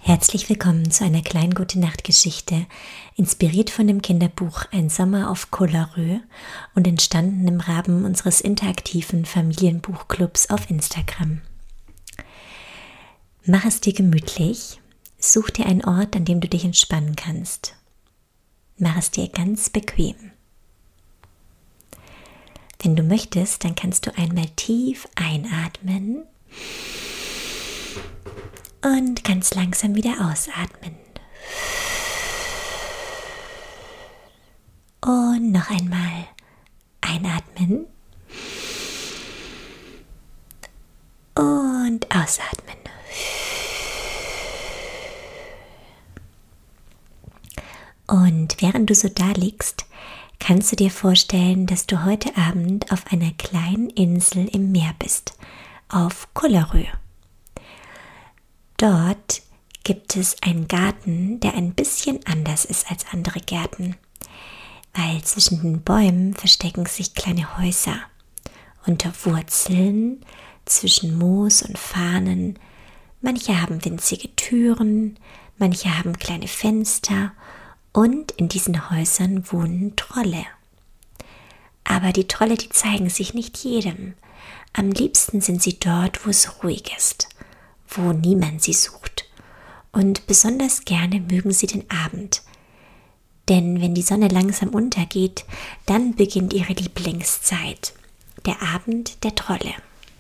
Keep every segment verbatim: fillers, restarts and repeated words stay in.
Herzlich willkommen zu einer kleinen Gute-Nacht-Geschichte, inspiriert von dem Kinderbuch Ein Sommer auf Kollerö und entstanden im Rahmen unseres interaktiven Familienbuchclubs auf Instagram. Mach es dir gemütlich, such dir einen Ort, an dem du dich entspannen kannst. Mach es dir ganz bequem. Wenn du möchtest, dann kannst du einmal tief einatmen und ganz langsam wieder ausatmen. Und noch einmal einatmen und ausatmen. Und während du so da liegst, kannst du dir vorstellen, dass du heute Abend auf einer kleinen Insel im Meer bist, auf Kollerö. Dort gibt es einen Garten, der ein bisschen anders ist als andere Gärten, weil zwischen den Bäumen verstecken sich kleine Häuser. Unter Wurzeln, zwischen Moos und Farnen, manche haben winzige Türen, manche haben kleine Fenster und in diesen Häusern wohnen Trolle. Aber die Trolle, die zeigen sich nicht jedem. Am liebsten sind sie dort, wo es ruhig ist, wo niemand sie sucht. Und besonders gerne mögen sie den Abend. Denn wenn die Sonne langsam untergeht, dann beginnt ihre Lieblingszeit, der Abend der Trolle.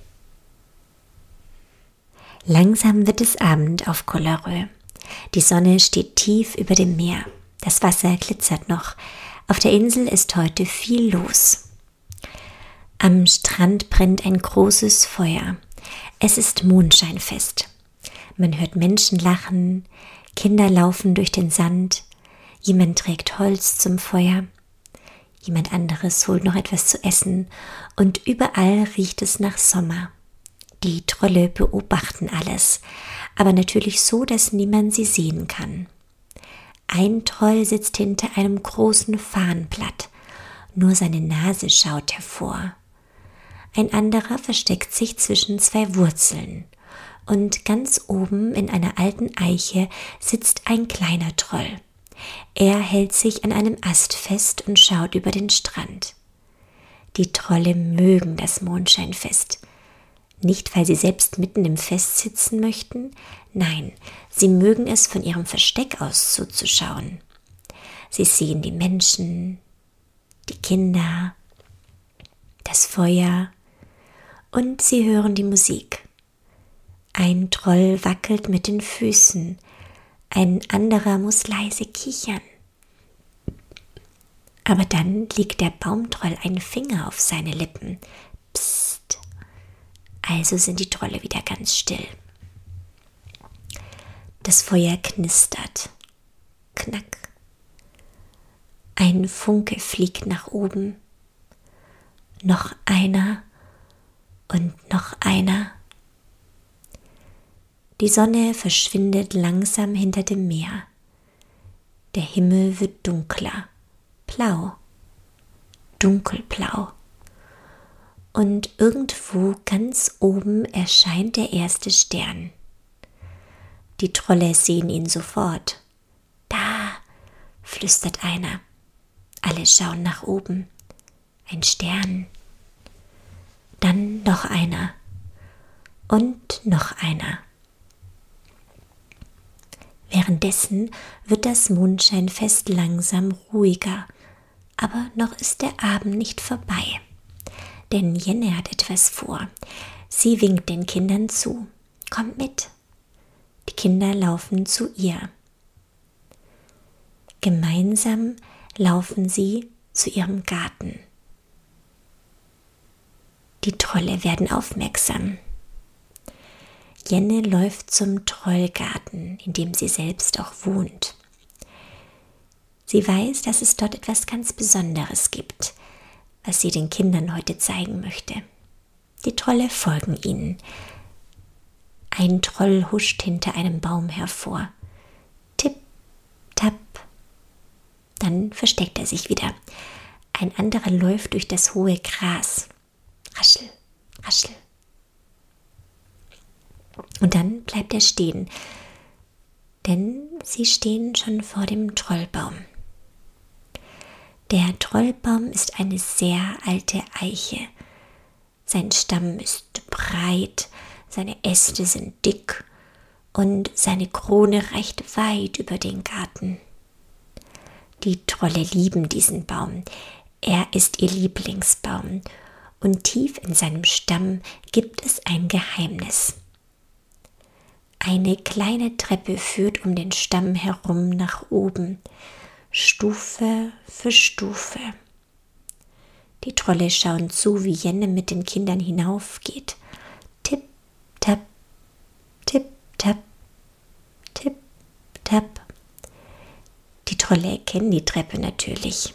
Langsam wird es Abend auf Kollerö. Die Sonne steht tief über dem Meer. Das Wasser glitzert noch. Auf der Insel ist heute viel los. Am Strand brennt ein großes Feuer. Es ist Mondscheinfest. Man hört Menschen lachen, Kinder laufen durch den Sand, jemand trägt Holz zum Feuer, jemand anderes holt noch etwas zu essen und überall riecht es nach Sommer. Die Trolle beobachten alles, aber natürlich so, dass niemand sie sehen kann. Ein Troll sitzt hinter einem großen Farnblatt, nur seine Nase schaut hervor. Ein anderer versteckt sich zwischen zwei Wurzeln und ganz oben in einer alten Eiche sitzt ein kleiner Troll. Er hält sich an einem Ast fest und schaut über den Strand. Die Trolle mögen das Mondscheinfest. Nicht, weil sie selbst mitten im Fest sitzen möchten, nein, sie mögen es von ihrem Versteck aus zuzuschauen. Sie sehen die Menschen, die Kinder, das Feuer und sie hören die Musik. Ein Troll wackelt mit den Füßen, ein anderer muss leise kichern. Aber dann legt der Baumtroll einen Finger auf seine Lippen. Psst. Also sind die Trolle wieder ganz still. Das Feuer knistert. Knack. Ein Funke fliegt nach oben. Noch einer und noch einer. Die Sonne verschwindet langsam hinter dem Meer. Der Himmel wird dunkler, blau, dunkelblau. Und irgendwo ganz oben erscheint der erste Stern. Die Trolle sehen ihn sofort. Da, flüstert einer. Alle schauen nach oben. Ein Stern. Dann noch einer. Und noch einer. Währenddessen wird das Mondscheinfest langsam ruhiger, aber noch ist der Abend nicht vorbei. Denn Jenne hat etwas vor. Sie winkt den Kindern zu. Kommt mit. Die Kinder laufen zu ihr. Gemeinsam laufen sie zu ihrem Garten. Die Trolle werden aufmerksam. Jenne läuft zum Trollgarten, in dem sie selbst auch wohnt. Sie weiß, dass es dort etwas ganz Besonderes gibt, was sie den Kindern heute zeigen möchte. Die Trolle folgen ihnen. Ein Troll huscht hinter einem Baum hervor. Tipp, tapp. Dann versteckt er sich wieder. Ein anderer läuft durch das hohe Gras. Raschel, raschel. Und dann bleibt er stehen. denn sie stehen schon vor dem Trollbaum. Der Trollbaum ist eine sehr alte Eiche. Sein Stamm ist breit, seine Äste sind dick und seine Krone reicht weit über den Garten. Die Trolle lieben diesen Baum. Er ist ihr Lieblingsbaum und tief in seinem Stamm gibt es ein Geheimnis. Eine kleine Treppe führt um den Stamm herum nach oben, Stufe für Stufe. Die Trolle schauen zu, wie Jenne mit den Kindern hinaufgeht. Tipp, tapp, tipp, tapp, tipp, tapp. Die Trolle erkennen die Treppe natürlich.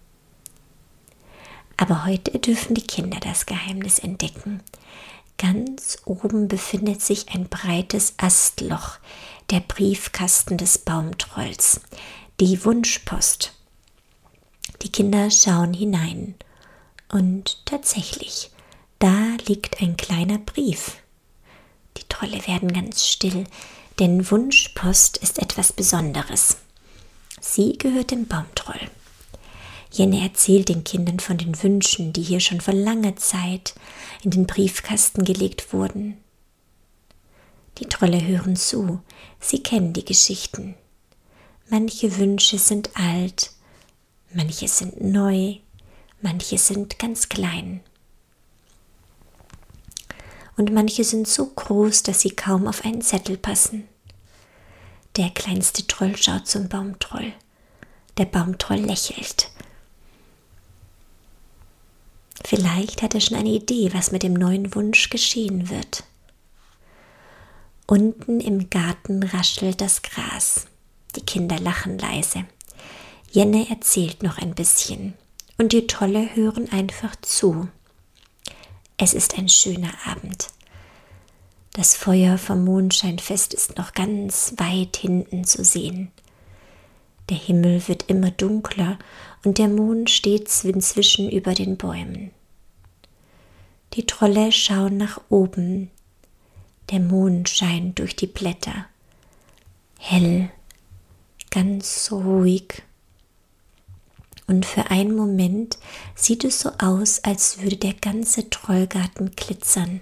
Aber heute dürfen die Kinder das Geheimnis entdecken. Ganz oben befindet sich ein breites Astloch, der Briefkasten des Baumtrolls, die Wunschpost. Die Kinder schauen hinein und tatsächlich, da liegt ein kleiner Brief. Die Trolle werden ganz still, denn Wunschpost ist etwas Besonderes. Sie gehört dem Baumtroll. Jenne erzählt den Kindern von den Wünschen, die hier schon vor langer Zeit in den Briefkasten gelegt wurden. Die Trolle hören zu, sie kennen die Geschichten. Manche Wünsche sind alt, manche sind neu, manche sind ganz klein. Und manche sind so groß, dass sie kaum auf einen Zettel passen. Der kleinste Troll schaut zum Baumtroll. Der Baumtroll lächelt. Vielleicht hat er schon eine Idee, was mit dem neuen Wunsch geschehen wird. Unten im Garten raschelt das Gras. Die Kinder lachen leise. Jenne erzählt noch ein bisschen und die Trolle hören einfach zu. Es ist ein schöner Abend. Das Feuer vom Mondscheinfest ist noch ganz weit hinten zu sehen. Der Himmel wird immer dunkler und der Mond steht inzwischen über den Bäumen. Die Trolle schauen nach oben. Der Mond scheint durch die Blätter. Hell, ganz ruhig. Und für einen Moment sieht es so aus, als würde der ganze Trollgarten glitzern.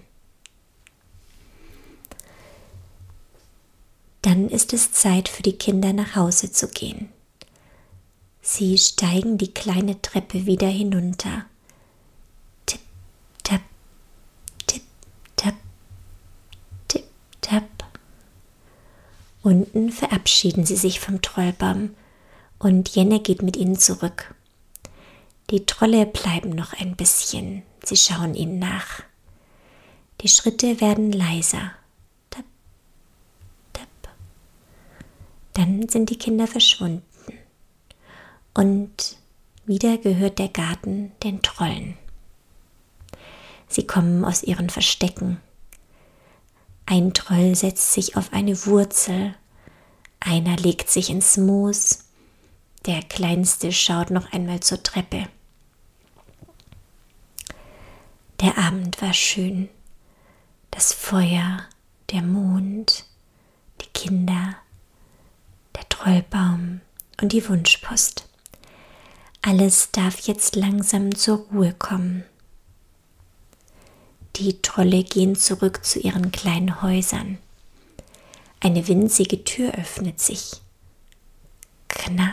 Dann ist es Zeit für die Kinder nach Hause zu gehen. Sie steigen die kleine Treppe wieder hinunter. Tipp, tapp, tipp, tapp, tipp, tapp. Unten verabschieden sie sich vom Trollbaum und Jenne geht mit ihnen zurück. Die Trolle bleiben noch ein bisschen, sie schauen ihnen nach. Die Schritte werden leiser. Tapp, tapp. Dann sind die Kinder verschwunden. Und wieder gehört der Garten den Trollen. Sie kommen aus ihren Verstecken. Ein Troll setzt sich auf eine Wurzel, einer legt sich ins Moos, der Kleinste schaut noch einmal zur Treppe. Der Abend war schön, das Feuer, der Mond, die Kinder, der Trollbaum und die Wunschpost. Alles darf jetzt langsam zur Ruhe kommen. Die Trolle gehen zurück zu ihren kleinen Häusern. Eine winzige Tür öffnet sich. Knarr.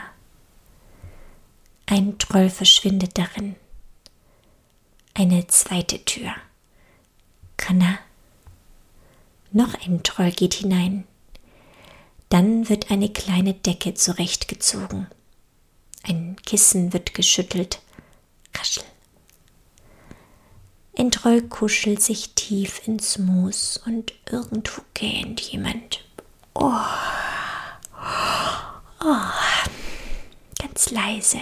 Ein Troll verschwindet darin. Eine zweite Tür. Knarr. Noch ein Troll geht hinein. Dann wird eine kleine Decke zurechtgezogen. Ein Kissen wird geschüttelt. Raschel. Ein Troll kuschelt sich tief ins Moos und irgendwo gähnt jemand. Oh, oh, ganz leise.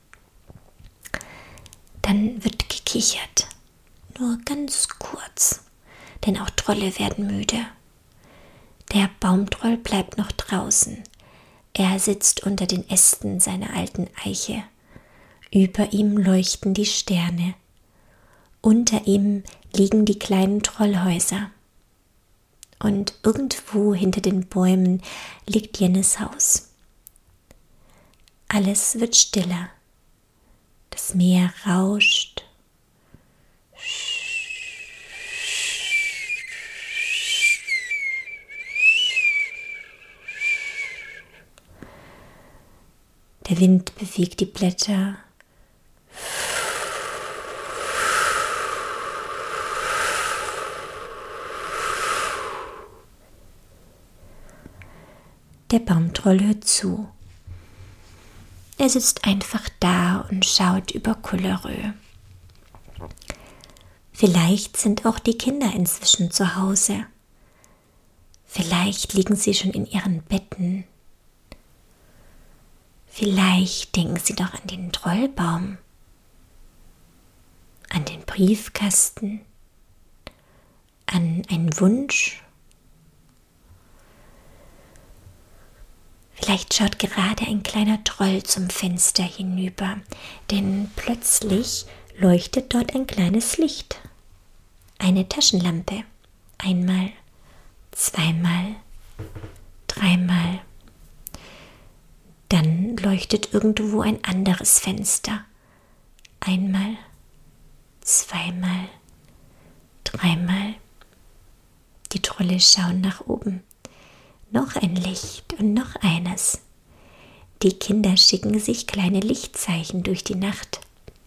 Dann wird gekichert, nur ganz kurz, denn auch Trolle werden müde. Der Baumtroll bleibt noch draußen. Er sitzt unter den Ästen seiner alten Eiche. Über ihm leuchten die Sterne. Unter ihm liegen die kleinen Trollhäuser. Und irgendwo hinter den Bäumen liegt Jennes Haus. Alles wird stiller. Das Meer rauscht. Der Wind bewegt die Blätter. Der Baumtroll hört zu. Er sitzt einfach da und schaut über Kullerö. Vielleicht sind auch die Kinder inzwischen zu Hause. Vielleicht liegen sie schon in ihren Betten. Vielleicht denken sie doch an den Trollbaum, an den Briefkasten, an einen Wunsch. Vielleicht schaut gerade ein kleiner Troll zum Fenster hinüber, denn plötzlich leuchtet dort ein kleines Licht. Eine Taschenlampe. Einmal, zweimal, dreimal. Dann leuchtet irgendwo ein anderes Fenster. Einmal, zweimal, dreimal. Die Trolle schauen nach oben. Noch ein Licht und noch eines. Die Kinder schicken sich kleine Lichtzeichen durch die Nacht.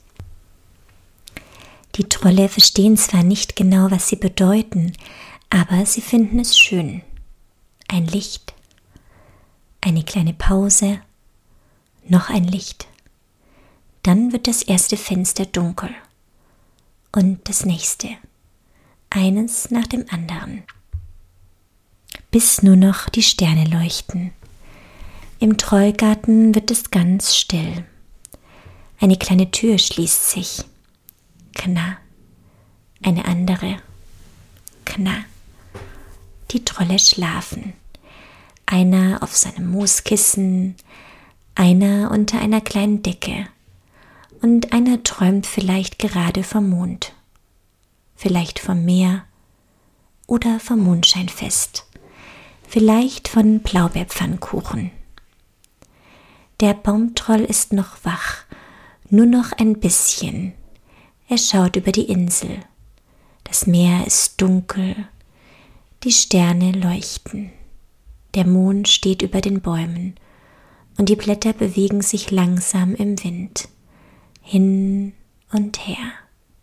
Die Trolle verstehen zwar nicht genau, was sie bedeuten, aber sie finden es schön. Ein Licht, eine kleine Pause, noch ein Licht. Dann wird das erste Fenster dunkel und das nächste, eines nach dem anderen, bis nur noch die Sterne leuchten. Im Trollgarten wird es ganz still. Eine kleine Tür schließt sich. Knarr. Eine andere. Knarr. Die Trolle schlafen. Einer auf seinem Mooskissen, einer unter einer kleinen Decke und einer träumt vielleicht gerade vom Mond, vielleicht vom Meer oder vom Mondscheinfest, vielleicht von Blaubeerpfannkuchen. Der Baumtroll ist noch wach, nur noch ein bisschen. Er schaut über die Insel. Das Meer ist dunkel, die Sterne leuchten. Der Mond steht über den Bäumen und die Blätter bewegen sich langsam im Wind, hin und her,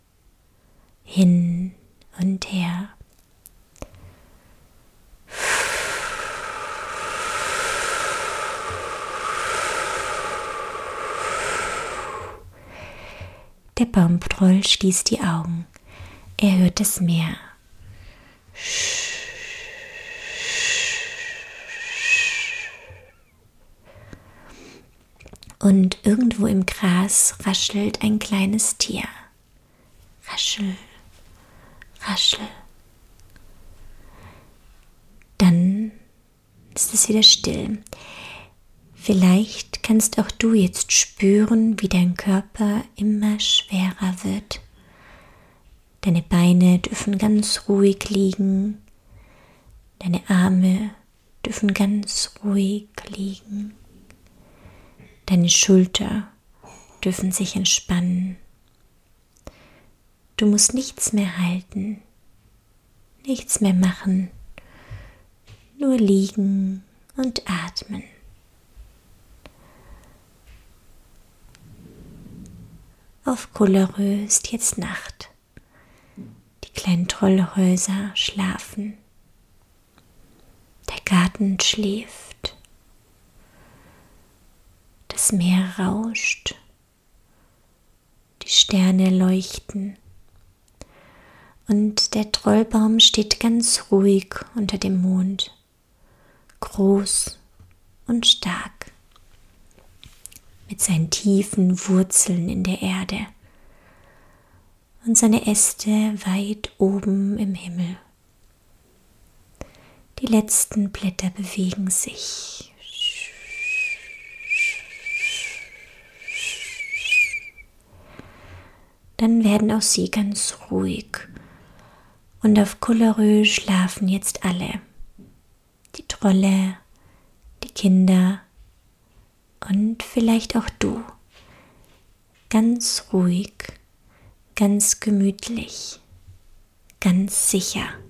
hin und her. Der Baumtroll schließt die Augen. Er hört das Meer. Und irgendwo im Gras raschelt ein kleines Tier. Raschel, raschel. Dann ist es wieder still. Vielleicht kannst auch du jetzt spüren, wie dein Körper immer schwerer wird. Deine Beine dürfen ganz ruhig liegen. Deine Arme dürfen ganz ruhig liegen. Deine Schulter dürfen sich entspannen. Du musst nichts mehr halten, nichts mehr machen, nur liegen und atmen. Auf Kullerö ist jetzt Nacht. Die kleinen Trollhäuser schlafen. Der Garten schläft. Das Meer rauscht. Die Sterne leuchten. Und der Trollbaum steht ganz ruhig unter dem Mond. Groß und stark. Mit seinen tiefen Wurzeln in der Erde und seine Äste weit oben im Himmel. Die letzten Blätter bewegen sich. Dann werden auch sie ganz ruhig Und auf Kollerö schlafen jetzt alle. Die Trolle, die Kinder und vielleicht auch du. Ganz ruhig, ganz gemütlich, ganz sicher.